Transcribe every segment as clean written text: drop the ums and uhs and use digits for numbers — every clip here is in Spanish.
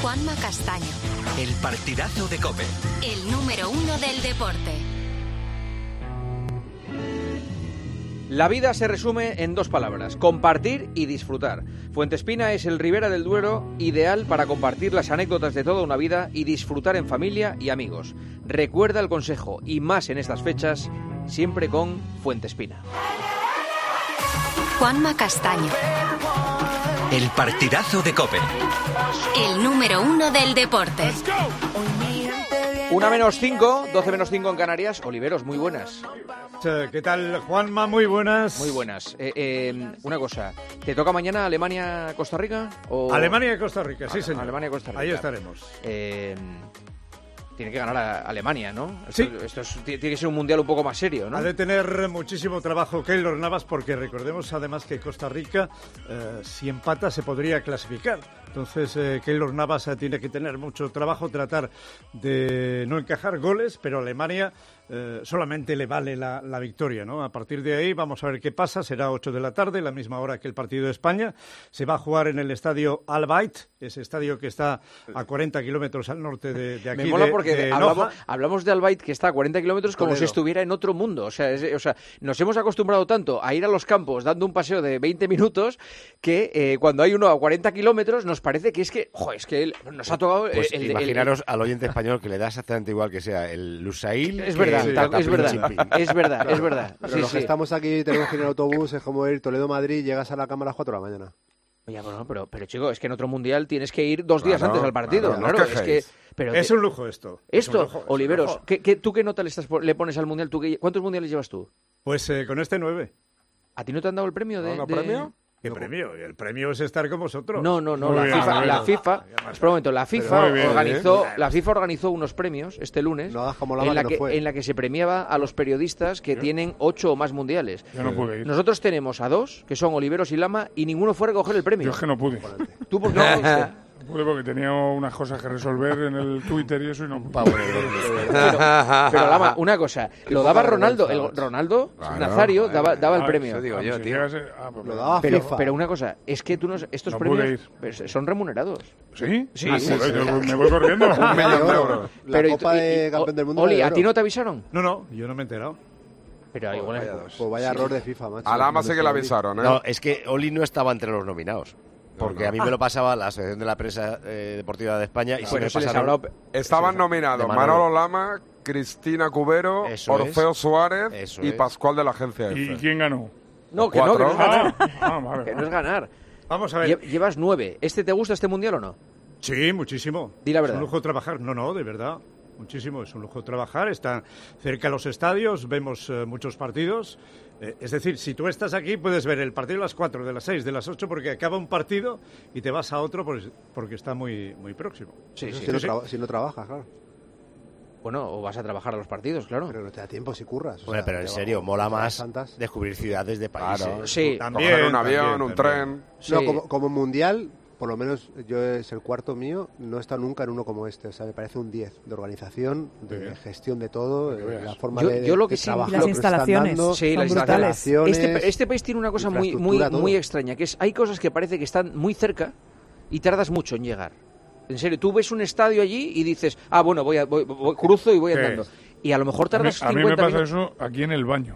Juanma Castaño. El partidazo de COPE. El número 1 del deporte. La vida se resume en dos palabras: compartir y disfrutar. Fuentespina es el Ribera del Duero ideal para compartir las anécdotas de toda una vida y disfrutar en familia y amigos. Recuerda el consejo, y más en estas fechas, siempre con Fuentespina. Juanma Castaño. El partidazo de COPE. El número 1 del deporte. 1-5, 12-5 en Canarias. Oliveros, muy buenas. ¿Qué tal, Juanma? Muy buenas. Muy buenas. Una cosa, ¿te toca mañana Alemania-Costa Rica? O... Alemania-Costa Rica, sí, señor. Alemania-Costa Rica. Ahí estaremos. Tiene que ganar a Alemania, ¿no? Sí. Esto tiene que ser un mundial un poco más serio, ¿no? Ha de tener muchísimo trabajo Keylor Navas, porque recordemos además que Costa Rica, si empata, se podría clasificar. Entonces, Keylor Navas tiene que tener mucho trabajo, tratar de no encajar goles, pero Alemania solamente le vale la victoria, ¿no? A partir de ahí vamos a ver qué pasa. Será 8 de la tarde, la misma hora que el partido de España. Se va a jugar en el estadio Al Bayt, ese estadio que está a 40 kilómetros al norte de aquí. Me mola porque hablamos de Al Bayt, que está a 40 kilómetros, como si estuviera en otro mundo. O sea, nos hemos acostumbrado tanto a ir a los campos dando un paseo de 20 minutos que cuando hay uno a 40 kilómetros nos parece que es que nos ha tocado... Pues imaginaros al oyente español que le da exactamente igual que sea el Lusail. Es verdad, es verdad. Pero los que estamos aquí tenemos que ir en autobús, es como ir Toledo-Madrid, llegas a la cama a las 4 de la mañana. Ya, bueno, pero chico, es que en otro mundial tienes que ir 2 días antes al partido. Claro, es que... Pero es un lujo esto. Oliveros, ¿tú qué nota le pones al mundial? ¿Cuántos mundiales llevas tú? Pues con este 9. ¿A ti no te han dado el premio de...? ¿Premio? ¿Qué premio? El premio es estar con vosotros. No. La FIFA, espera un momento, la FIFA organizó unos premios este lunes en la que se premiaba a los periodistas que tienen 8 o más mundiales. Yo no pude ir. Nosotros tenemos a 2, que son Oliveros y Lama, y ninguno fue a recoger el premio. Yo es que no pude. ¿Tú por qué no fuiste? Pude porque tenía unas cosas que resolver en el Twitter y eso y no pude. Pero Lama, una cosa, lo daba Ronaldo. Ronaldo Nazario daba el premio. Eso digo yo, tío. Lo daba FIFA. Pero una cosa, es que estos premios son remunerados. ¿Sí? Sí. Yo me voy corriendo. 1 millón de euros. La Copa de Campeón del Mundo. Oli, ¿a ti no te avisaron? No, yo no me he enterado. Pero igual pues vaya error de FIFA, macho. A Lama sí que le avisaron, ¿eh? No, es que Oli no estaba entre los nominados. Porque a mí me lo pasaba la Asociación de la Prensa Deportiva de España y bueno, me pasaron... Estaban nominados Manolo Lama, Cristina Cubero, Orfeo Suárez y Pascual de la Agencia F. ¿Y quién ganó? No, que no es ganar. Vale. Que no es ganar. Vamos a ver. Llevas 9. ¿Te gusta este mundial o no? Sí, muchísimo. Di la verdad. Es un lujo trabajar. No, de verdad. Muchísimo. Es un lujo trabajar. Están cerca los estadios, vemos muchos partidos. Es decir, si tú estás aquí, puedes ver el partido de las 4, de las 6, de las 8, porque acaba un partido y te vas a otro porque está muy, muy próximo. Sí. Si no trabajas, claro. Bueno, o vas a trabajar a los partidos, claro. Pero no te da tiempo si curras. Bueno, pero en serio, mola más descubrir ciudades de países. Claro. Sí. Coger un avión, un tren. Sí. No, como mundial, por lo menos yo es el cuarto mío, no he estado nunca en uno como este. O sea, me parece un 10 de organización, de gestión de todo, la forma de trabajar. Las instalaciones son brutales. Este país tiene una cosa muy extraña, que es hay cosas que parece que están muy cerca y tardas mucho en llegar. En serio, tú ves un estadio allí y dices, bueno, voy cruzo y voy andando. Y a lo mejor tardas 50 minutos. A mí me pasa eso aquí en el baño.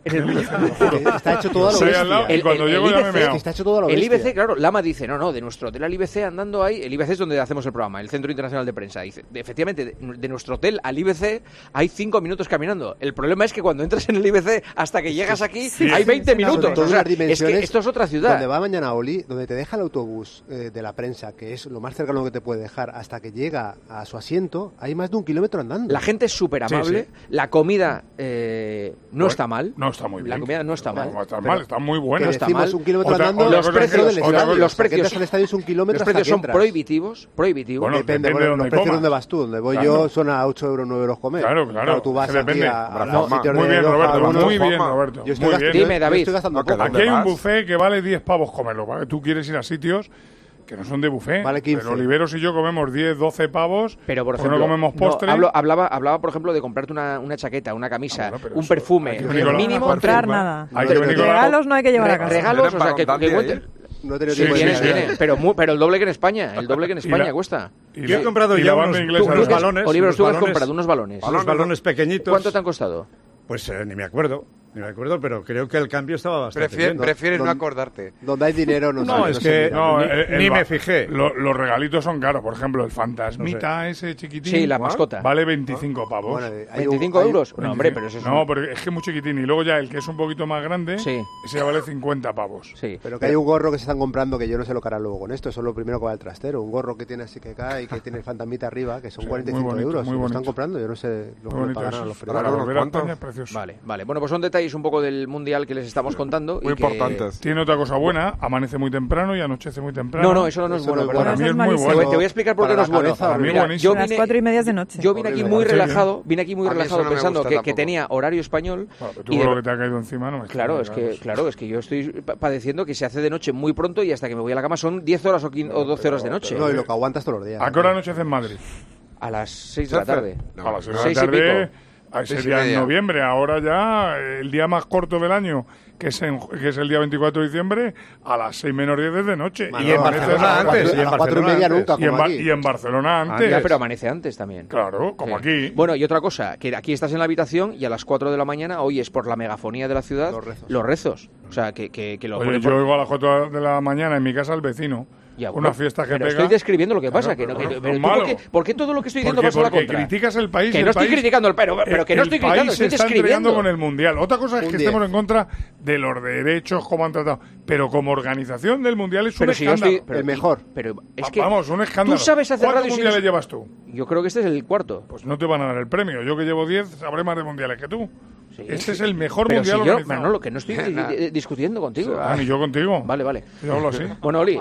Está hecho todo a lo bestia. Y cuando llego ya me meo. Está hecho todo a lo bestia. El IBC, claro, Lama dice, de nuestro hotel al IBC andando ahí, el IBC es donde hacemos el programa, el Centro Internacional de Prensa. Dice, efectivamente, de nuestro hotel al IBC hay 5 minutos caminando. El problema es que cuando entras en el IBC hasta que llegas aquí hay 20 minutos. O sea, es que esto es otra ciudad. Donde va mañana Oli, donde te deja el autobús de la prensa, que es lo más cercano que te puede dejar, hasta que llega a su asiento, hay más de 1 kilómetro andando. La gente es súper amable, la comida no está mal. No está muy bien. La comida no está mal. No está mal, está muy buena. Que decimos 1 kilómetro andando, los precios al estadio es 1 kilómetro. Los precios son prohibitivos. Bueno, depende de los precios donde vas tú. Donde voy yo son a 8 euros, 9 euros comer. Claro. Tú vas aquí a los sitios muy de bien, Roberto. Muy bien, Roberto. Dime, David. Aquí hay un buffet que vale 10 pavos comerlo, ¿vale? Tú quieres ir a sitios que no son de buffet, vale 15. Pero Oliveros y yo comemos 10, 12 pavos, pero por ejemplo, no comemos postre. Hablaba, por ejemplo, de comprarte una chaqueta, una camisa, un perfume, mínimo. No comprar nada. Regalos no hay que llevar a casa. Regalos, o sea, que No he tenido tiempo de pero el doble que en España. El doble que en España cuesta. Yo he comprado ya unos balones. Oliver, tú has comprado unos balones. Unos balones pequeñitos. ¿Cuánto te han costado? Pues ni me acuerdo, pero creo que el cambio estaba bastante bien. Prefieres no acordarte. Donde hay dinero no es que ni me fijé. Los regalitos son caros. Por ejemplo, el fantasmita ese chiquitín. Sí, la mascota. Vale 25 pavos. Bueno, ¿25 euros? No, hombre, pero eso es... No, pero es que es muy chiquitín. Y luego ya el que es un poquito más grande, ese ya vale 50 pavos. Sí. Pero que hay un gorro que se están comprando que yo no sé lo que harán luego con esto. Eso es lo primero que va al trastero. Un gorro que tiene así que cae y que tiene el fantasmita arriba, que son 45 euros. Lo están comprando, yo no sé lo que pagarán a los periodistas. Vale. Bueno, pues son detalles un poco del Mundial que les estamos contando. Muy importantes. Tiene otra cosa buena, amanece muy temprano y anochece muy temprano. No, eso no es bueno. Para mí es muy bueno. Te voy a explicar por qué no es bueno. Para mí buenísimo. A las 4:30 de noche. Yo vine aquí muy relajado, pensando que tenía horario español. Y lo que te ha caído encima no me Claro, es que yo estoy padeciendo que se hace de noche muy pronto y hasta que me voy a la cama son 10 horas o 12 horas de noche. No, y lo que aguantas todos los días. ¿A qué hora anochece en Madrid? A las 6 de la tarde. A las 6 de la tarde. Sería en noviembre, ahora ya el día más corto del año, que es el día 24 de diciembre, a las 6 menos 10 de noche. Y en Barcelona antes. Y en Barcelona nunca, y en Barcelona antes. Ya, pero amanece antes también. Claro, como aquí. Bueno, y otra cosa, que aquí estás en la habitación y a las 4 de la mañana oyes por la megafonía de la ciudad los rezos. O sea, que lo Oye, yo oigo a las 4 de la mañana en mi casa al vecino. Ya, una fiesta que pero pega. Estoy describiendo lo que pasa. ¿Por qué todo lo que estoy diciendo pasa a la contra? Porque criticas el país. Que no estoy criticando el país, pero que no estoy criticando, estoy describiendo. Se está con el Mundial. Otra cosa es que estemos en contra de los derechos, cómo han tratado. Pero como organización del Mundial es un escándalo. El mejor. Pero es que vamos, un escándalo. ¿Tú sabes hacer ¿Cuántos mundiales llevas tú? Yo creo que este es el cuarto. Pues no te van a dar el premio. Yo que llevo 10 sabré más de mundiales que tú. Sí. Este es el mejor mundial organizado. Manolo, que no estoy discutiendo contigo. Ni yo contigo. Vale. Yo hablo así. Bueno, Oli,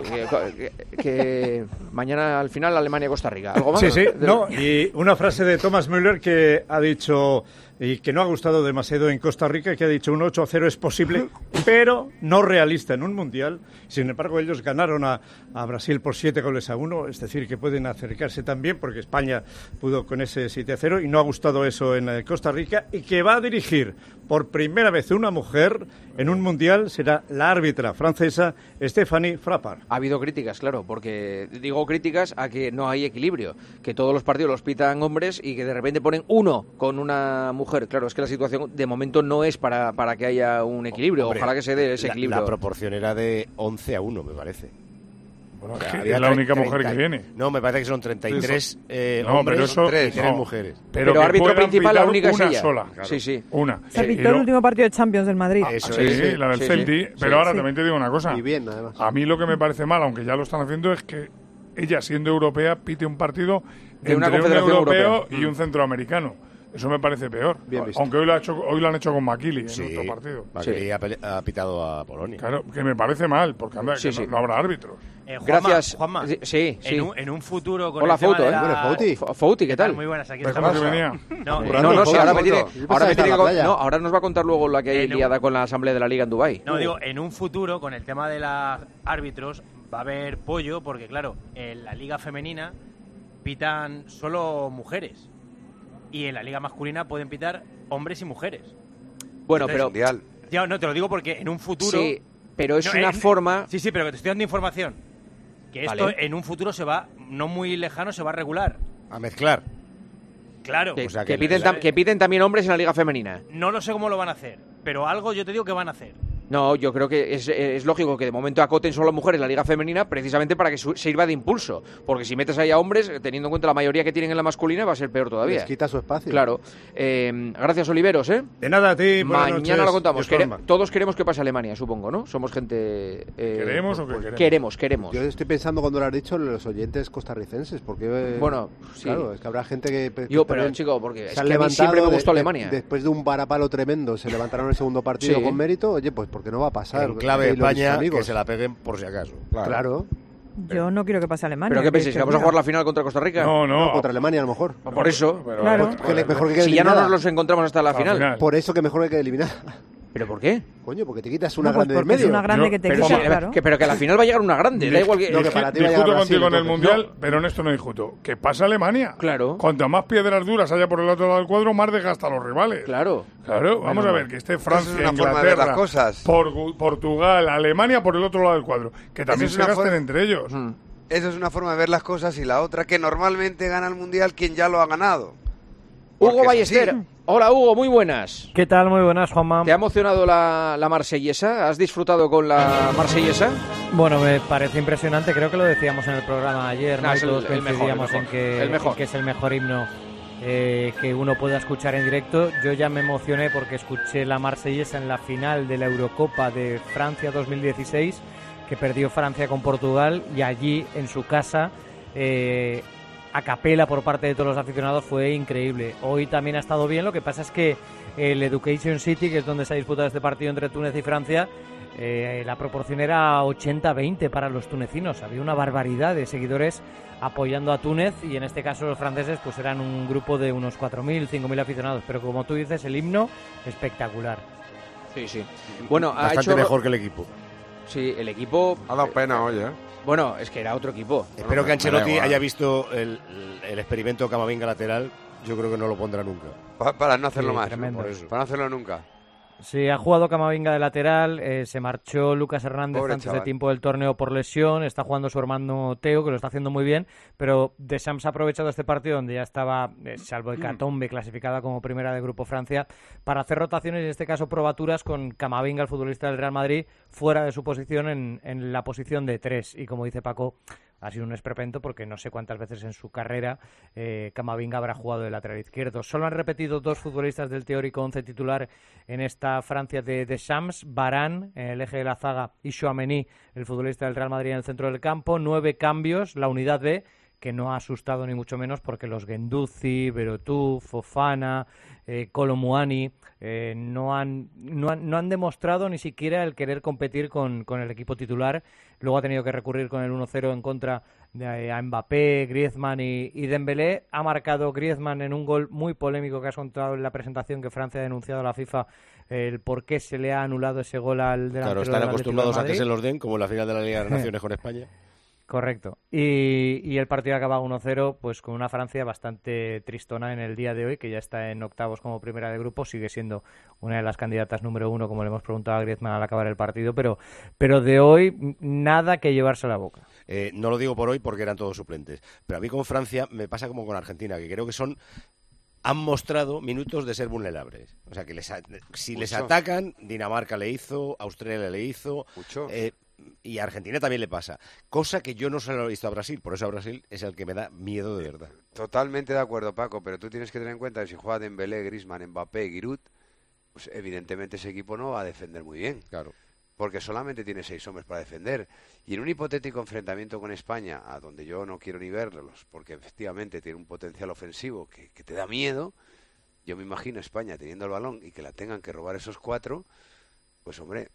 que mañana al final Alemania-Costa Rica. ¿Algo más? Sí. No, y una frase de Thomas Müller que ha dicho, y que no ha gustado demasiado en Costa Rica, que ha dicho un 8-0 es posible, pero no realista en un mundial. Sin embargo, ellos ganaron a Brasil por 7-1, es decir, que pueden acercarse también, porque España pudo con ese 7-0, y no ha gustado eso en Costa Rica, y que va a dirigir por primera vez una mujer en un mundial será la árbitra francesa Stéphanie Frappart. Ha habido críticas, claro, porque digo críticas a que no hay equilibrio, que todos los partidos los pitan hombres y que de repente ponen uno con una mujer. Claro, es que la situación de momento no es para que haya un equilibrio. Hombre, ojalá que se dé ese equilibrio. La proporción era de 11-1, me parece. Bueno, es la única mujer que viene. No, me parece que son 33 hombres y 3 mujeres. Pero árbitro principal la única es ella. Sola. Claro. Sí. Una. Se arbitó el último partido de Champions del Madrid. Eso sí, la del Celtic. Pero ahora también te digo una cosa. Y bien, además. A mí lo que me parece mal, aunque ya lo están haciendo, es que ella, siendo europea, pite un partido de entre un europeo y un centroamericano. Eso me parece peor. Aunque hoy lo han hecho con Makili en otro partido. Makili ha pitado a Polonia. Claro, que me parece mal, porque no habrá árbitros. Gracias. Juanma. Sí. En un futuro con Hola, el tema Fouto, de la... Fouti, ¿qué tal? Muy buenas, aquí estamos. ¿Cómo que venía? No, sí, ahora me tiene que... No, ahora nos va a contar luego la que hay liada con la Asamblea de la Liga en Dubái. No, digo, en un futuro, con el tema de los árbitros, va a haber pollo, porque claro, en la Liga Femenina pitan solo mujeres. Y en la liga masculina pueden pitar hombres y mujeres. Bueno, entonces, pero... No, te lo digo porque en un futuro... Sí, pero es una forma... Sí, pero que te estoy dando información. Que esto en un futuro se va, no muy lejano, se va a regular. A mezclar. Claro. Que piten también hombres en la liga femenina. No lo sé cómo lo van a hacer, pero algo yo te digo que van a hacer. No, yo creo que es lógico que de momento acoten solo las mujeres en la liga femenina precisamente para que sirva de impulso. Porque si metes ahí a hombres, teniendo en cuenta la mayoría que tienen en la masculina, va a ser peor todavía. Les quita su espacio. Claro. Gracias, Oliveros, ¿eh? De nada a ti. Mañana lo contamos. Todos queremos que pase Alemania, supongo, ¿no? Somos gente... ¿Queremos o qué queremos? Queremos. Yo estoy pensando cuando lo has dicho en los oyentes costarricenses, porque... Bueno, sí. Claro, es que habrá gente que... pero chico, porque es que a mí siempre me gustó Alemania. Después de un varapalo tremendo, se levantaron el segundo partido con mérito. Oye, pues porque no va a pasar. En clave España, que se la peguen por si acaso. Claro. Yo no quiero que pase Alemania. ¿Pero qué pensáis? ¿Que vamos a jugar la final contra Costa Rica? No, contra Alemania a lo mejor. Por eso. Claro. Mejor que quede si ya no nos los encontramos hasta la final. Por eso que mejor que quede eliminada. ¿Pero por qué? Coño, porque te quitas una grande del medio. Es una grande que te pero, quita, claro. Pero que a la final va a llegar una grande. Da igual que... Discuto contigo en el Mundial, pero en esto no discuto. ¿Qué pasa Alemania? Claro. Cuanto más piedras duras haya por el otro lado del cuadro, más desgasta a los rivales. Claro. Claro, vamos a ver, que esté Francia, Inglaterra, Portugal, Alemania por el otro lado del cuadro. Que también se gasten entre ellos. Eso es una forma de ver las cosas, y la otra, que normalmente gana el Mundial quien ya lo ha ganado. Hugo Ballester. Hola, Hugo, muy buenas. ¿Qué tal? Muy buenas, Juanma. ¿Te ha emocionado la marsellesa? ¿Has disfrutado con la marsellesa? Bueno, me parece impresionante. Creo que lo decíamos en el programa ayer, ¿no? Todos coincidíamos en que es el mejor himno que uno pueda escuchar en directo. Yo ya me emocioné porque escuché la marsellesa en la final de la Eurocopa de Francia 2016, que perdió Francia con Portugal, y allí, en su casa, a capela por parte de todos los aficionados, fue increíble. Hoy también ha estado bien, lo que pasa es que el Education City, que es donde se ha disputado este partido entre Túnez y Francia, la proporción era 80-20 para los tunecinos. Había una barbaridad de seguidores apoyando a Túnez, y en este caso los franceses pues eran un grupo de unos 4.000, 5.000 aficionados, pero como tú dices, el himno espectacular. Sí. Bueno, bastante mejor que el equipo. Sí, el equipo... Ha dado pena hoy, Bueno, es que era otro equipo. Espero que Ancelotti haya visto el experimento Camavinga lateral. Yo creo que no lo pondrá nunca. Para no hacerlo más, por eso. Para no hacerlo nunca. Sí, ha jugado Camavinga de lateral, se marchó Lucas Hernández antes de tiempo del torneo por lesión, está jugando su hermano Teo, que lo está haciendo muy bien, pero Deschamps ha aprovechado este partido donde ya estaba, salvo Hecatombe, clasificada como primera de Grupo Francia, para hacer rotaciones, y en este caso probaturas con Camavinga, el futbolista del Real Madrid, fuera de su posición en la posición de 3, y como dice Paco, ha sido un esperpento porque no sé cuántas veces en su carrera Camavinga habrá jugado de lateral izquierdo. Solo han repetido 2 futbolistas del teórico 11 titular en esta Francia de Deschamps: Varane en el eje de la zaga y Tchouaméni, el futbolista del Real Madrid, en el centro del campo. 9 cambios, la unidad B, que no ha asustado ni mucho menos porque los Guendouzi, Veretout, Fofana, Kolo Muani no han demostrado ni siquiera el querer competir con el equipo titular. Luego ha tenido que recurrir con el 1-0 en contra a Mbappé, Griezmann y Dembélé. Ha marcado Griezmann en un gol muy polémico que has contado en la presentación, que Francia ha denunciado a la FIFA el por qué se le ha anulado ese gol al delantero. Claro, están acostumbrados a que se los den, como en la final de la Liga de las Naciones con España. Correcto. Y el partido acaba 1-0, pues con una Francia bastante tristona en el día de hoy, que ya está en octavos como primera de grupo, sigue siendo una de las candidatas número 1, como le hemos preguntado a Griezmann al acabar el partido, pero de hoy nada que llevarse a la boca. No lo digo por hoy porque eran todos suplentes, pero a mí con Francia me pasa como con Argentina, que creo que han mostrado minutos de ser vulnerables. O sea, que si les atacan, Dinamarca le hizo, Australia le hizo... Y a Argentina también le pasa, cosa que yo no se lo he visto a Brasil, por eso a Brasil es el que me da miedo de verdad. Totalmente de acuerdo, Paco, pero tú tienes que tener en cuenta que si juega Dembélé, Griezmann, Mbappé, Giroud, pues evidentemente ese equipo no va a defender muy bien. Claro. Porque solamente tiene 6 hombres para defender. Y en un hipotético enfrentamiento con España, a donde yo no quiero ni verlos, porque efectivamente tiene un potencial ofensivo que te da miedo, yo me imagino a España teniendo el balón y que la tengan que robar esos 4, pues hombre...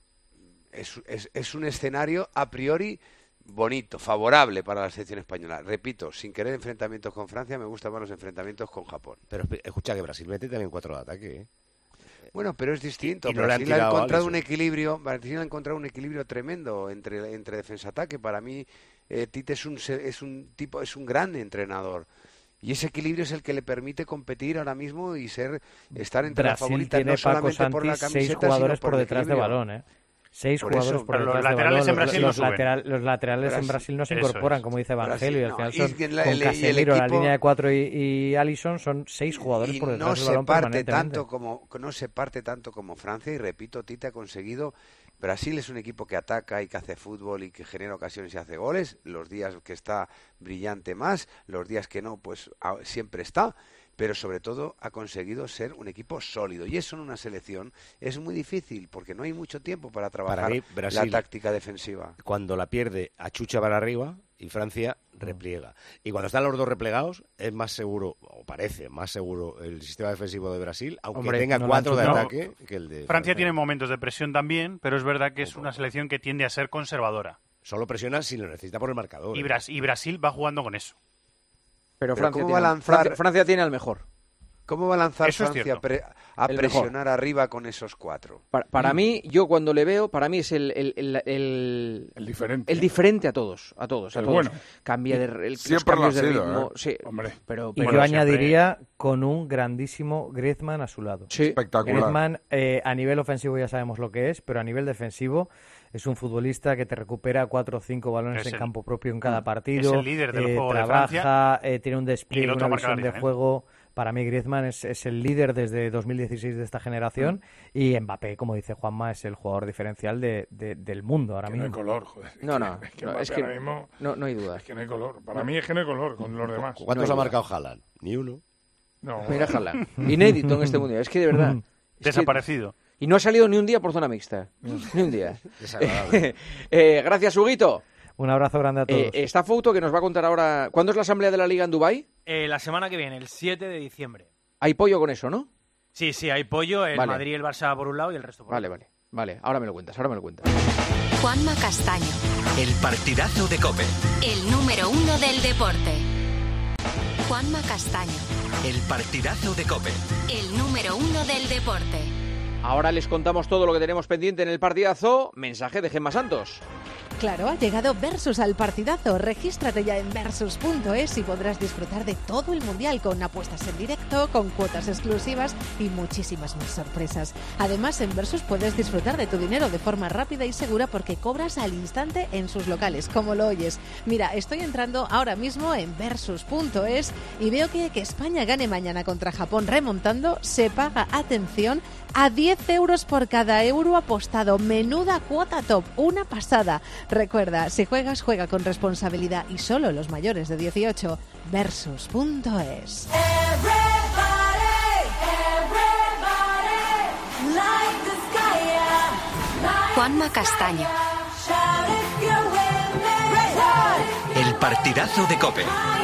Es un escenario a priori bonito, favorable para la selección española. Repito, sin querer enfrentamientos con Francia, me gustan más los enfrentamientos con Japón. Pero escucha que Brasil mete también 4 de ataque, Bueno, pero es distinto. Y no Brasil ha encontrado un equilibrio. Brasil ha encontrado un equilibrio tremendo entre defensa-ataque. Para mí, Tite es un gran entrenador. Y ese equilibrio es el que le permite competir ahora mismo y estar entre las favoritas, no solamente por la camiseta, 6 jugadores sino por por detrás de balón, 6 jugadores por detrás de balón. Los laterales en Brasil no se incorporan, como dice Evangelio, y al final son con Casemiro, la línea de 4 y Alisson, son 6 jugadores por detrás del balón permanentemente. No se parte tanto como Francia, y repito, Tite ha conseguido... Brasil es un equipo que ataca y que hace fútbol y que genera ocasiones y hace goles. Los días que está brillante más, los días que no, pues siempre está. Pero sobre todo ha conseguido ser un equipo sólido. Y eso en una selección es muy difícil, porque no hay mucho tiempo para trabajar para mí, Brasil, la táctica defensiva. Cuando la pierde, achucha para arriba y Francia repliega. Y cuando están los dos replegados, es más seguro, o parece más seguro, el sistema defensivo de Brasil, aunque tenga 4 de ataque que el de Francia tiene momentos de presión también, pero es verdad que es una selección que tiende a ser conservadora. Solo presiona si lo necesita por el marcador. Y Brasil va jugando con eso. Pero Francia tiene al mejor. ¿Cómo va a lanzar Francia a presionar arriba con esos 4? Para mí, yo cuando le veo, para mí es el diferente. El diferente a todos. Bueno. Cambia los siempre cambios lo ha de sido, ritmo. ¿eh? Sí, hombre. Pero y yo añadiría con un grandísimo Griezmann a su lado. Sí. Espectacular. Griezmann, a nivel ofensivo ya sabemos lo que es, pero a nivel defensivo es un futbolista que te recupera 4 o 5 balones en campo propio en cada partido. Es el líder del juego trabaja, de Francia. Tiene un despliegue, una visión de juego. Para mí Griezmann es el líder desde 2016 de esta generación y Mbappé, como dice Juanma, es el jugador diferencial del mundo ahora mismo. No hay color, joder. Es que no hay duda. Es que no hay color. Para mí es que no hay color con los demás. ¿Cuántos ha marcado Haaland? Ni uno. No. Mira Haaland. Inédito en este mundial. Es que de verdad. Desaparecido. Y no ha salido ni un día por zona mixta. Ni un día. Gracias, Huguito. Un abrazo grande a todos. Esta foto que nos va a contar ahora... ¿Cuándo es la asamblea de la Liga en Dubái? La semana que viene, el 7 de diciembre. Hay pollo con eso, ¿no? Sí, hay pollo, el Madrid y el Barça por un lado y el resto por otro. Vale. Ahora me lo cuentas. Juanma Castaño. El partidazo de COPE. El número 1 del deporte. Juanma Castaño. El partidazo de COPE. El número 1 del deporte. Ahora les contamos todo lo que tenemos pendiente en el partidazo. Mensaje de Gemma Santos. Claro, ha llegado Versus al partidazo. Regístrate ya en Versus.es y podrás disfrutar de todo el Mundial con apuestas en directo, con cuotas exclusivas y muchísimas más sorpresas. Además, en Versus puedes disfrutar de tu dinero de forma rápida y segura porque cobras al instante en sus locales, como lo oyes. Mira, estoy entrando ahora mismo en Versus.es y veo que España gane mañana contra Japón remontando se paga, atención, a 10 euros por cada euro apostado. Menuda cuota top, una pasada. Recuerda, si juegas, juega con responsabilidad y solo los mayores de 18. Versus.es. Juanma Castaño. El partidazo de COPE.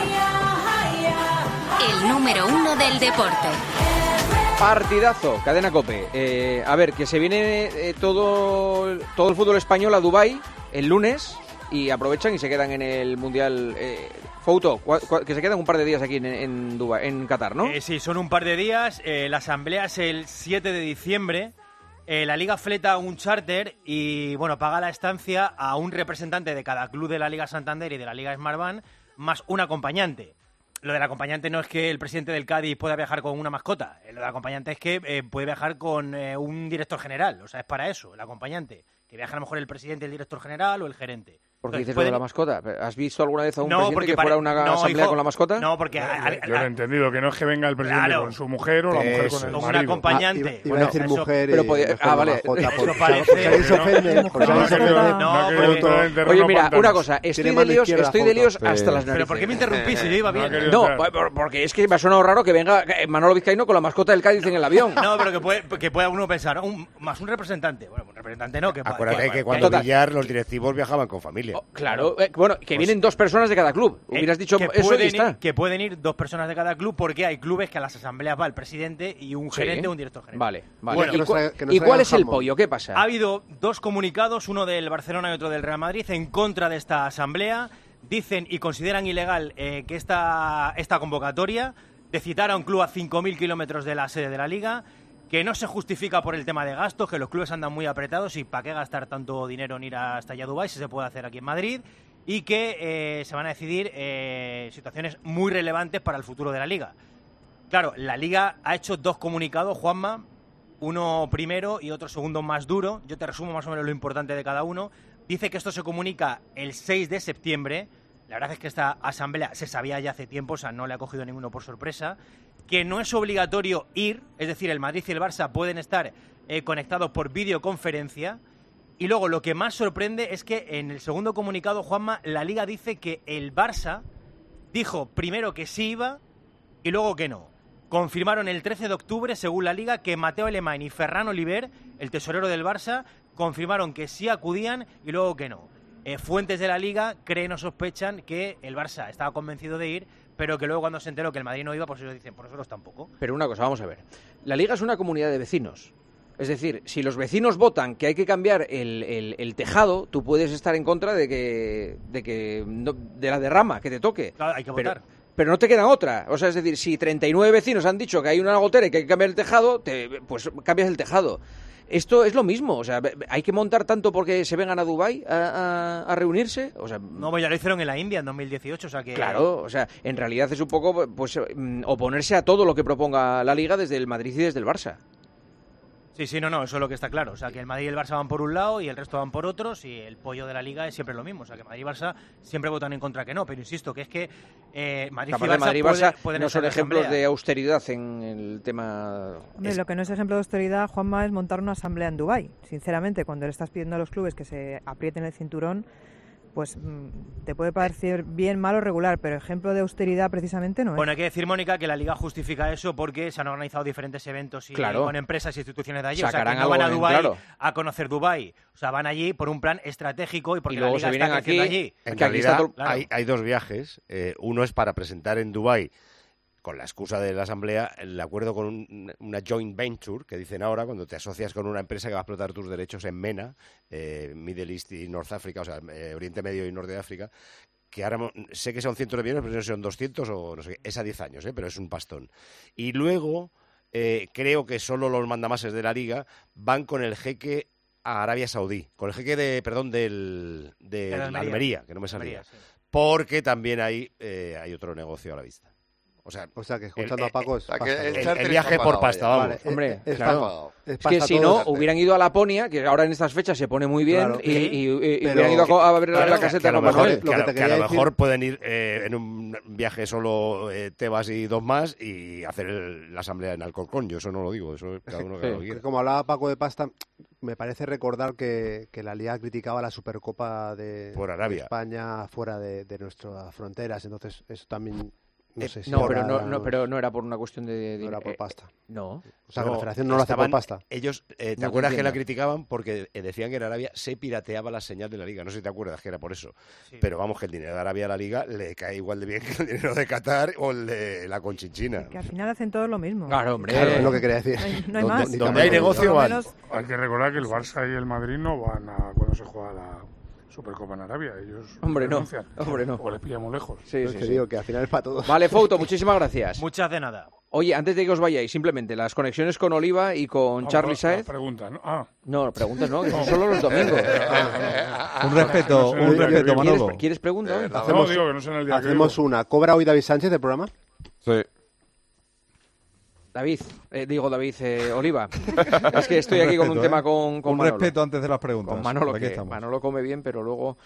El número 1 del deporte. Partidazo, cadena COPE. A ver, que se viene todo el fútbol español a Dubái el lunes y aprovechan y se quedan en el Mundial. Fouto, que se quedan un par de días aquí en Dubái, en Qatar, ¿no? Sí, son un par de días. La asamblea es el 7 de diciembre. La Liga fleta un charter y, bueno, paga la estancia a un representante de cada club de la Liga Santander y de la Liga Smartbank, más un acompañante. Lo del acompañante no es que el presidente del Cádiz pueda viajar con una mascota. Lo del acompañante es que puede viajar con un director general. O sea, es para eso, el acompañante. Que viaja a lo mejor el presidente, el director general o el gerente. ¿Por qué dices lo de la mascota? ¿Has visto alguna vez a un presidente que fuera a una asamblea con la mascota? No, porque... Yo lo he entendido, que no es que venga el presidente con su mujer o la mujer con el marido. Un acompañante. Iba a decir mujer pero podía, vale. Eso parece... Oye, mira, una cosa. Estoy de líos hasta las narices. ¿Pero por qué me interrumpís si yo iba bien? No, porque es que me ha sonado raro que venga Manolo Vizcaíno con la mascota del Cádiz en el avión. No, pero que pueda uno pensar, más un representante. Bueno, un representante no. Acuérdate que cuando Villar los directivos viajaban con familia. Claro, bueno, que vienen 2 personas de cada club. Hubieras dicho eso y está. Que pueden ir 2 personas de cada club porque hay clubes que a las asambleas va el presidente y un gerente o un director general. Vale. Bueno, ¿Y cuál es el pollo? ¿Qué pasa? Ha habido 2 comunicados, uno del Barcelona y otro del Real Madrid, en contra de esta asamblea. Dicen y consideran ilegal que esta convocatoria de citar a un club a 5.000 kilómetros de la sede de la Liga, que no se justifica por el tema de gastos, que los clubes andan muy apretados y para qué gastar tanto dinero en ir hasta allá a Dubái si se puede hacer aquí en Madrid, y que se van a decidir situaciones muy relevantes para el futuro de la Liga. Claro, la Liga ha hecho 2 comunicados, Juanma, uno primero y otro segundo más duro. Yo te resumo más o menos lo importante de cada uno. Dice que esto se comunica el 6 de septiembre. La verdad es que esta asamblea se sabía ya hace tiempo, o sea, no le ha cogido ninguno por sorpresa. Que no es obligatorio ir, es decir, el Madrid y el Barça pueden estar conectados por videoconferencia. Y luego lo que más sorprende es que en el segundo comunicado, Juanma, la Liga dice que el Barça dijo primero que sí iba y luego que no. Confirmaron el 13 de octubre, según la Liga, que Mateo Alemany y Ferran Oliver, el tesorero del Barça, confirmaron que sí acudían y luego que no. Fuentes de la Liga creen o sospechan que el Barça estaba convencido de ir, pero que luego cuando se enteró que el Madrid no iba, pues ellos dicen, por nosotros tampoco. Pero una cosa, vamos a ver. La Liga es una comunidad de vecinos. Es decir, si los vecinos votan que hay que cambiar el tejado, tú puedes estar en contra de la derrama que te toque. Claro, hay que votar. pero no te queda otra. O sea, es decir, si 39 vecinos han dicho que hay una gotera y que hay que cambiar el tejado, pues cambias el tejado. Esto es lo mismo, o sea, ¿hay que montar tanto porque se vengan a Dubái a reunirse? O sea, no, ya lo hicieron en la India en 2018, o sea que... Claro, o sea, en realidad es un poco pues oponerse a todo lo que proponga la Liga desde el Madrid y desde el Barça. Sí, no, eso es lo que está claro. O sea, que el Madrid y el Barça van por un lado y el resto van por otros, y el pollo de la Liga es siempre lo mismo. O sea, que Madrid y Barça siempre votan en contra que no, pero insisto, que es que Madrid y Barça pueden no son ejemplos asamblea. de austeridad en el tema... Hombre, lo que no es ejemplo de austeridad, Juanma, es montar una asamblea en Dubái. Sinceramente, cuando le estás pidiendo a los clubes que se aprieten el cinturón, pues te puede parecer bien, mal o regular, pero ejemplo de austeridad precisamente no es. Bueno, hay que decir, Mónica, que la Liga justifica eso porque se han organizado diferentes eventos con empresas e instituciones de allí. Sacarán, o sea, que no van a Dubái a conocer Dubái. O sea, van allí por un plan estratégico y porque luego la Liga está creciendo allí. En realidad hay dos viajes. Uno es para presentar en Dubái, con la excusa de la asamblea, el acuerdo con una joint venture, que dicen ahora, cuando te asocias con una empresa que va a explotar tus derechos en MENA, Middle East y North Africa, o sea, Oriente Medio y Norte de África, que ahora sé que son cientos de millones, pero no sé si son 200 o no sé qué, es a 10 años, pero es un pastón. Y luego, creo que solo los mandamases de la Liga van con el jeque a Arabia Saudí, con el jeque de Almería, que no me salía, porque también hay otro negocio a la vista. O sea, que escuchando a Paco es el viaje por pasta, vamos. Vale, hombre, claro. Es que si no, hubieran ido a Laponia, que ahora en estas fechas se pone muy bien, y hubieran ido a ver la caseta de Papá Noel. Que a lo mejor pueden ir en un viaje solo Tebas y dos más y hacer la asamblea en Alcorcón. Yo eso no lo digo, eso cada uno que lo quiera. Como hablaba Paco de pasta, me parece recordar que la Liga criticaba la Supercopa de España fuera de nuestras fronteras, entonces eso también... No sé si pero no era por una cuestión de... No era por pasta. No. O sea, que la federación no lo hace por pasta. Ellos, ¿te acuerdas que la criticaban? Porque decían que en Arabia se pirateaba la señal de la Liga. No sé si te acuerdas que era por eso. Sí. Pero vamos, que el dinero de Arabia a la Liga le cae igual de bien que el dinero de Qatar o el de la Conchinchina. Que al final hacen todos lo mismo. Claro, hombre. Claro, es lo que quería decir. No hay más. Donde hay negocio van. Hay que recordar que el Barça y el Madrid no van cuando se juega la Supercopa en Arabia, ellos hombre no, o les pillamos lejos. Sí. Digo que al final es para todos. Vale, Fouto, muchísimas gracias. Muchas de nada. Oye, antes de que os vayáis, simplemente las conexiones con Oliva y con Charly Saez. Preguntas, ¿no? No, preguntas no, que son solo los domingos. Un respeto, Manolo. ¿Quieres preguntas? No, digo que no sé en el día hacemos una. ¿Cobra hoy David Sánchez del programa? Sí. David Oliva. Es que estoy aquí con un tema con Manolo. Respeto antes de las preguntas. Con Manolo, que Manolo come bien, pero luego...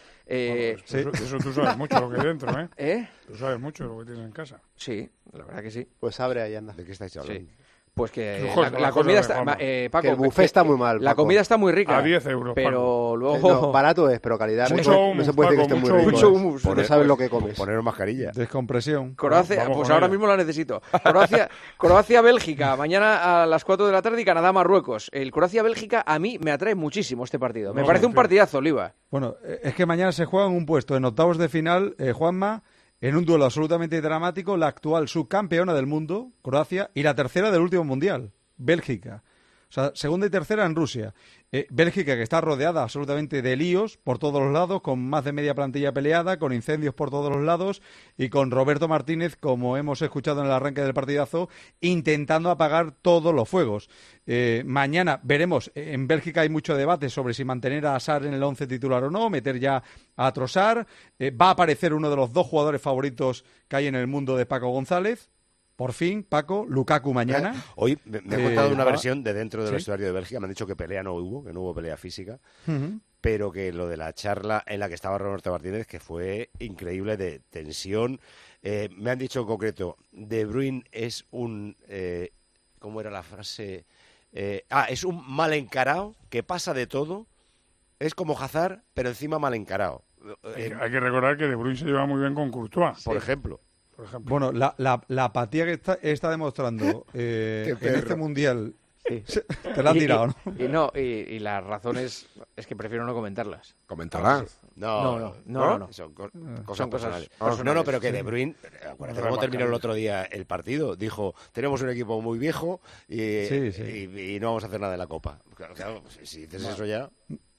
Eso tú sabes mucho lo que hay dentro, ¿eh? ¿Eh? Tú sabes mucho lo que tienes en casa. Sí, la verdad que sí. Pues abre ahí, anda. ¿De qué estáis hablando? Sí. Pues que la comida está... Paco, que el buffet está muy mal, Paco. La comida está muy rica. A 10 euros, pero Paco. luego... No, barato es, pero calidad no se puede decir que esté muy rico. Mucho humus. No sabes lo que comes. Poner mascarilla. Descompresión. Croacia, pues ahora mismo la necesito. Croacia-Bélgica, mañana a las 4 de la tarde, y Canadá-Marruecos. El Croacia-Bélgica a mí me atrae muchísimo este partido. Me parece un partidazo, Oliva. Bueno, es que mañana se juega en un puesto en octavos de final, Juanma, en un duelo absolutamente dramático, la actual subcampeona del mundo, Croacia, y la tercera del último mundial, Bélgica. O sea, segunda y tercera en Rusia. Bélgica, que está rodeada absolutamente de líos por todos los lados, con más de media plantilla peleada, con incendios por todos los lados y con Roberto Martínez, como hemos escuchado en el arranque del partidazo, intentando apagar todos los fuegos. Mañana veremos, en Bélgica hay mucho debate sobre si mantener a Hazard en el 11 titular o no, meter ya a Trossard. Va a aparecer uno de los dos jugadores favoritos que hay en el mundo de Paco González. Por fin, Paco, Lukaku mañana. Hoy me he contado una versión de dentro del vestuario de Bélgica. Me han dicho que pelea no hubo, que no hubo pelea física, pero que lo de la charla en la que estaba Roberto Martínez, que fue increíble, de tensión. Me han dicho en concreto, De Bruyne es un... ¿cómo era la frase? Es un mal encarado que pasa de todo. Es como Hazard, pero encima mal encarado. Hay que recordar que De Bruyne se lleva muy bien con Courtois. Por ejemplo. Bueno, la apatía que está demostrando en este Mundial, te la han tirado, ¿no? Y las razones es que prefiero no comentarlas. ¿Comentarlas? No. Son cosas personales. No, pero que De Bruyne, acuérdate cómo terminó el otro día el partido. Dijo, tenemos un equipo muy viejo y no vamos a hacer nada en la Copa. Claro, si dices eso ya...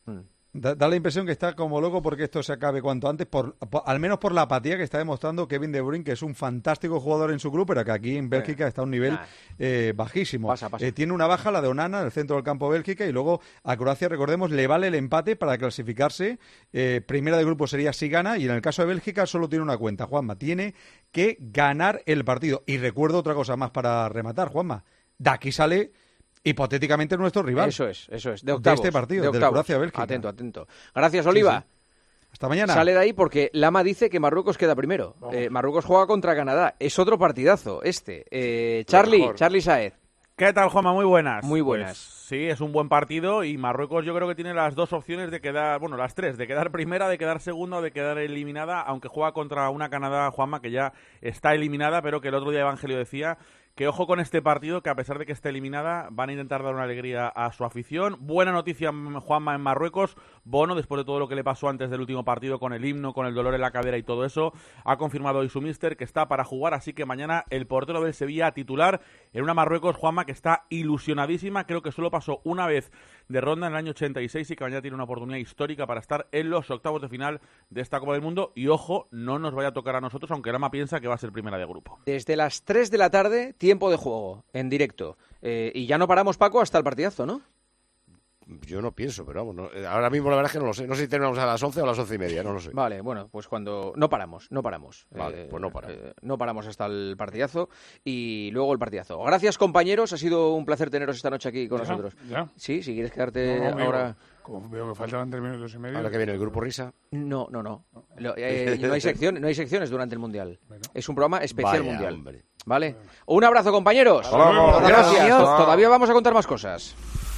Da la impresión que está como loco porque esto se acabe cuanto antes, al menos por la apatía que está demostrando Kevin De Bruyne, que es un fantástico jugador en su club, pero que aquí en Bélgica está a un nivel bajísimo. Pasa. Tiene una baja, la de Onana, en el centro del campo de Bélgica, y luego a Croacia, recordemos, le vale el empate para clasificarse. Primera de grupo sería si gana, y en el caso de Bélgica solo tiene una cuenta, Juanma. Tiene que ganar el partido. Y recuerdo otra cosa más para rematar, Juanma. De aquí sale hipotéticamente nuestro rival. Eso es. De octavos. De este partido, de Croacia-Bélgica. Atento. Gracias, Oliva. Sí. Hasta mañana. Sale de ahí porque Lama dice que Marruecos queda primero. Marruecos juega contra Canadá. Es otro partidazo Charlie Saez. ¿Qué tal, Juanma? Muy buenas. Muy buenas. Pues, sí, es un buen partido y Marruecos yo creo que tiene las dos opciones de quedar, las tres, de quedar primera, de quedar segunda o de quedar eliminada, aunque juega contra una Canadá, Juanma, que ya está eliminada, pero que el otro día Evangelio decía que ojo con este partido, que a pesar de que esté eliminada, van a intentar dar una alegría a su afición. Buena noticia, Juanma, en Marruecos. Bono, después de todo lo que le pasó antes del último partido con el himno, con el dolor en la cadera y todo eso, ha confirmado hoy su míster que está para jugar, así que mañana el portero del Sevilla titular en una Marruecos, Juanma, que está ilusionadísima. Creo que solo pasó una vez de ronda en el año 86 y que mañana tiene una oportunidad histórica para estar en los octavos de final de esta Copa del Mundo. Y ojo, no nos vaya a tocar a nosotros, aunque Lama piensa que va a ser primera de grupo. Desde las 3 de la tarde, tiempo de juego, en directo. Y ya no paramos, Paco, hasta el partidazo, ¿no? Yo no pienso, pero vamos, no, ahora mismo la verdad es que no lo sé. No sé si terminamos a las 11 o a las 11:30, no lo sé. Vale, bueno, pues cuando... No paramos. Vale, pues no paramos. No paramos hasta el partidazo y luego el partidazo. Gracias, compañeros. Ha sido un placer teneros esta noche aquí con nosotros. ¿Ya? Sí, si quieres quedarte ahora... Como veo que faltaban 3 minutos y medio. Ahora que viene el Grupo Risa. No. No hay secciones durante el Mundial. Bueno. Es un programa especial mundial. Hombre. ¿Vale? Un abrazo, compañeros. Hola, gracias. Todavía vamos a contar más cosas.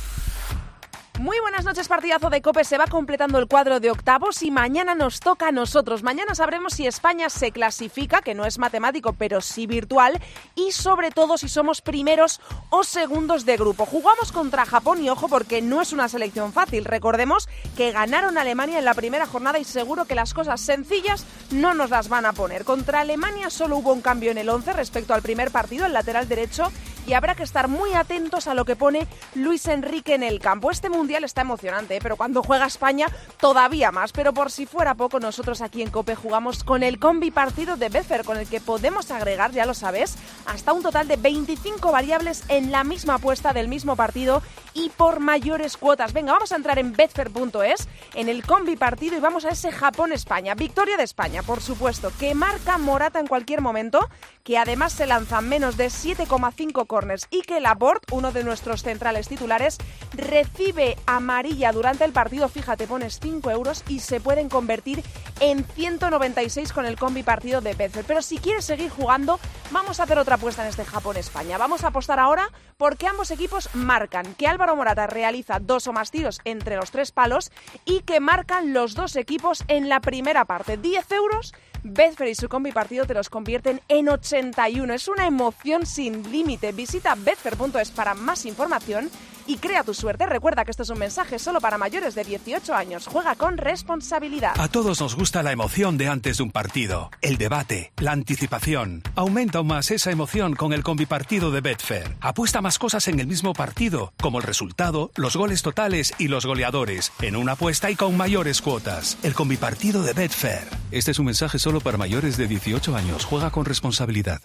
Muy buenas noches, partidazo de COPE. Se va completando el cuadro de octavos y mañana nos toca a nosotros. Mañana sabremos si España se clasifica, que no es matemático, pero sí virtual, y sobre todo si somos primeros o segundos de grupo. Jugamos contra Japón y ojo porque no es una selección fácil. Recordemos que ganaron a Alemania en la primera jornada y seguro que las cosas sencillas no nos las van a poner. Contra Alemania solo hubo un cambio en el 11 respecto al primer partido, el lateral derecho, y habrá que estar muy atentos a lo que pone Luis Enrique en el campo. Este mundial está emocionante, pero cuando juega España todavía más. Pero por si fuera poco, nosotros aquí en COPE jugamos con el combi partido de Betfair, con el que podemos agregar, ya lo sabes, hasta un total de 25 variables en la misma apuesta del mismo partido y por mayores cuotas. Venga, vamos a entrar en betfair.es, en el combi partido, y vamos a ese Japón-España. Victoria de España, por supuesto, que marca Morata en cualquier momento, que además se lanzan menos de 7,5 córners y que Laporte, uno de nuestros centrales titulares, recibe amarilla durante el partido. Fíjate, pones 5 euros y se pueden convertir en 196 con el combi partido de Betfair. Pero si quieres seguir jugando, vamos a hacer otra apuesta en este Japón-España. Vamos a apostar ahora porque ambos equipos marcan, que Álvaro Morata realiza 2 o más tiros entre los 3 palos y que marcan los 2 equipos en la primera parte. 10 euros. Betfair y su combi partido te los convierten en 81. Es una emoción sin límite. Visita betfair.es para más información y crea tu suerte. Recuerda que esto es un mensaje solo para mayores de 18 años. Juega con responsabilidad. A todos nos gusta la emoción de antes de un partido, el debate, la anticipación. Aumenta aún más esa emoción con el combipartido de Betfair. Apuesta más cosas en el mismo partido, como el resultado, los goles totales y los goleadores, en una apuesta y con mayores cuotas. El combipartido de Betfair. Este es un mensaje solo para mayores de 18 años. Juega con responsabilidad.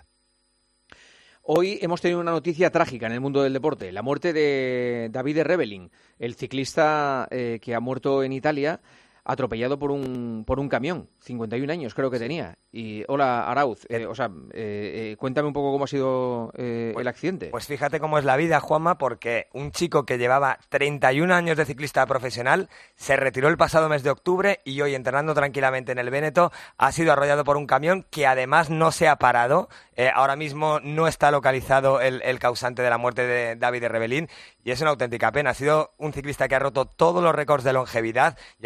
Hoy hemos tenido una noticia trágica en el mundo del deporte, la muerte de Davide Rebellin, el ciclista que ha muerto en Italia atropellado por un camión, 51 años creo que tenía. Y hola, Arauz, cuéntame un poco cómo ha sido el accidente. Pues fíjate cómo es la vida, Juanma, porque un chico que llevaba 31 años de ciclista profesional se retiró el pasado mes de octubre y hoy, entrenando tranquilamente en el Véneto, ha sido arrollado por un camión que además no se ha parado. Ahora mismo no está localizado el causante de la muerte de Davide Rebellin y es una auténtica pena. Ha sido un ciclista que ha roto todos los récords de longevidad. Ya te digo que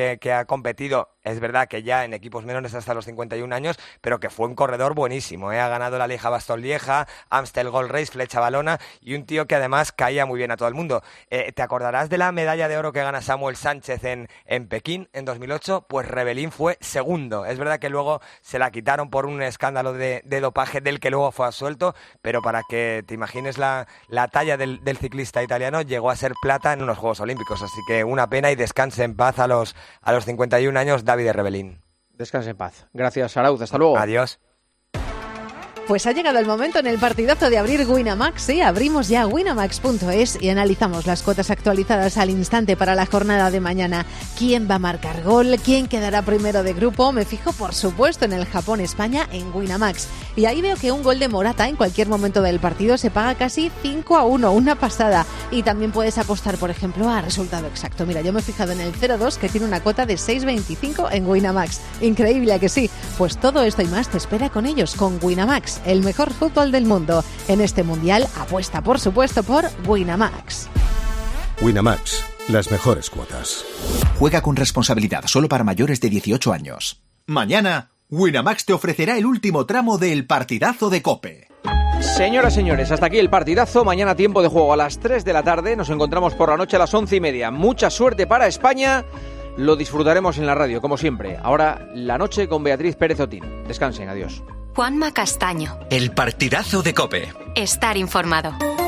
que ha competido, es verdad que ya en equipos menores hasta los 51 años, pero que fue un corredor buenísimo, ¿eh? Ha ganado la Lieja-Bastogne-Lieja, Amstel Gold Race, Flecha Valona, y un tío que además caía muy bien a todo el mundo. ¿Te acordarás de la medalla de oro que gana Samuel Sánchez en Pekín en 2008? Pues Rebelín fue segundo. Es verdad que luego se la quitaron por un escándalo de dopaje del que luego fue absuelto, pero para que te imagines la talla del ciclista italiano, llegó a ser plata en unos Juegos Olímpicos. Así que una pena, y descanse en paz a los 51 años Davide Rebelín. Descanse en paz. Gracias, Arauz. Hasta luego. Adiós. Pues ha llegado el momento en el partidazo de abrir Winamax. Sí, abrimos ya winamax.es y analizamos las cuotas actualizadas al instante para la jornada de mañana. ¿Quién va a marcar gol? ¿Quién quedará primero de grupo? Me fijo, por supuesto, en el Japón-España en Winamax. Y ahí veo que un gol de Morata en cualquier momento del partido se paga casi 5-1, una pasada. Y también puedes apostar, por ejemplo, a resultado exacto. Mira, yo me he fijado en el 0-2, que tiene una cuota de 6,25 en Winamax. Increíble, ¿a que sí? Pues todo esto y más te espera con ellos, con Winamax, el mejor fútbol del mundo. En este mundial apuesta, por supuesto, por Winamax. Winamax, las mejores cuotas. Juega con responsabilidad, solo para mayores de 18 años. Mañana, Winamax te ofrecerá el último tramo del partidazo de COPE. Señoras, señores, hasta aquí el partidazo. Mañana tiempo de juego a las 3 de la tarde. Nos encontramos por la noche a las 11:30. Mucha suerte para España. Lo disfrutaremos en la radio, como siempre. Ahora, la noche con Beatriz Pérez Otín. Descansen, adiós. Juanma Castaño. El partidazo de COPE. Estar informado.